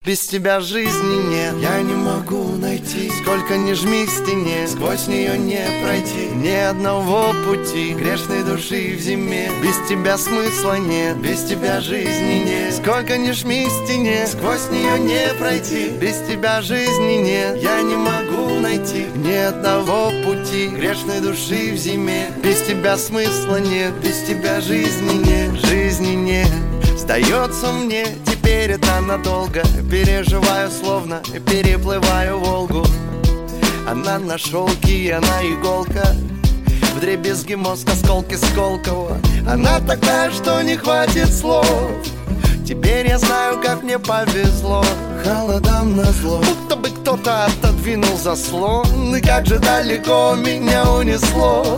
Без тебя жизни нет, я не могу найти. Сколько ни жми к стене, сквозь нее не пройти. Ни одного пути грешной души в зиме. Без тебя смысла нет, без тебя жизни нет. Сколько ни жми к стене, сквозь нее не пройти. Без тебя жизни нет, я не могу найти. Ни одного пути грешной души в зиме. Без тебя смысла нет, без тебя жизни нет. Жизни нет. Сдается мне, теперь это надолго. Переживаю, словно переплываю Волгу. Она на шелке, она иголка. Вдребезги мозг, осколки Сколково. Она такая, что не хватит слов. Теперь я знаю, как мне повезло. Холодам назло, будто бы кто-то отодвинул заслон. И как же далеко меня унесло.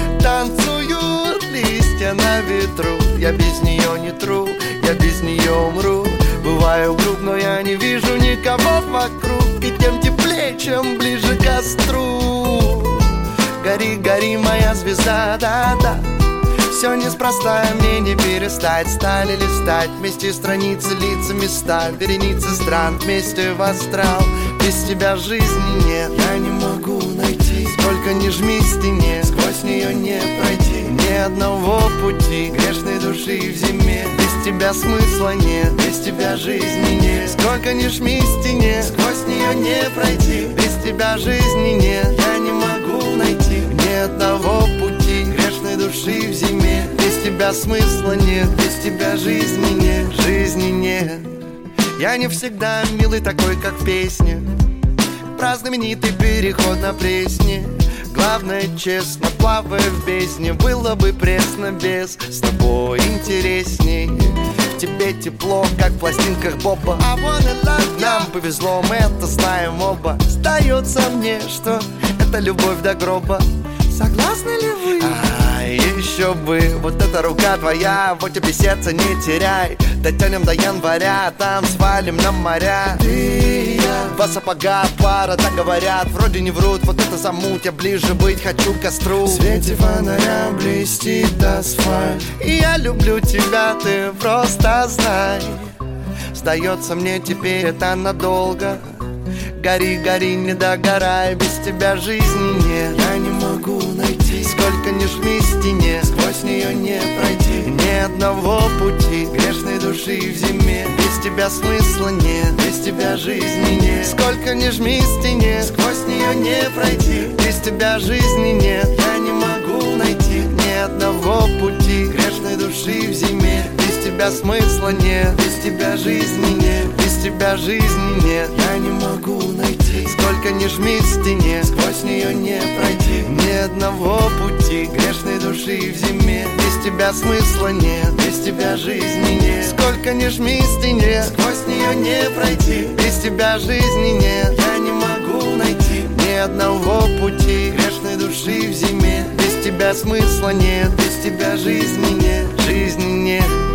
Танцуют листья на ветру. Я без нее не тру, я без нее умру. Бываю груб, но я не вижу никого вокруг. И тем теплее, чем ближе к костру. Гори, гори, моя звезда, да-да. Все неспроста, мне не перестать. Стали листать вместе страницы, лица, места. Вереницы стран вместе в астрал. Без тебя жизни нет, я не могу найти. Сколько ни жми к стене, сквозь нее не пройти. Ни одного пути грешной души в зиме. Без тебя смысла нет, без тебя жизни нет. Сколько ни жми к стене, сквозь нее не пройти. Без тебя жизни нет, я не могу найти. Ни одного пути грешной души в зиме. Без тебя смысла нет, без тебя жизни нет. Жизни нет. Я не всегда милый такой, как в песне. Про знаменитый переход на Пресне. Главное, честно, плавая в бездне. Было бы пресно без, с тобой интересней. В тебе тепло, как в пластинках Боба. Нам повезло, мы это знаем оба. Сдается мне, что это любовь до гроба. Согласны ли вы? Еще бы, вот эта рука твоя, вот тебе сердце не теряй. Дотянем до января, там свалим на моря. Ты и я, два сапога, пара, так говорят. Вроде не врут, вот это замут, я ближе быть хочу к костру. В свете фонаря блестит асфальт. И я люблю тебя, ты просто знай. Сдается мне теперь это надолго. Гори, гори, не догорай, без тебя жизни нет. Я не могу найти. Сколько ни жми к стене, сквозь нее не пройти. Ни одного пути грешной души в зиме. Без тебя смысла нет, без тебя жизни нет. Сколько ни жми к стене, сквозь нее не пройти. Без тебя жизни нет, я не могу найти. Ни одного пути грешной души в зиме. Без тебя смысла нет, без тебя жизни нет. Без тебя жизни нет, я не могу найти. Сколько ни жми к стене, сквозь нее не пройти. Ни одного пути грешной души в зиме. Без тебя смысла нет, без тебя жизни нет. Сколько ни жми к стене, сквозь нее не пройти. Без тебя жизни нет, я не могу найти. Ни одного пути грешной души в зиме. Без тебя смысла нет, без тебя жизни нет. Жизни нет.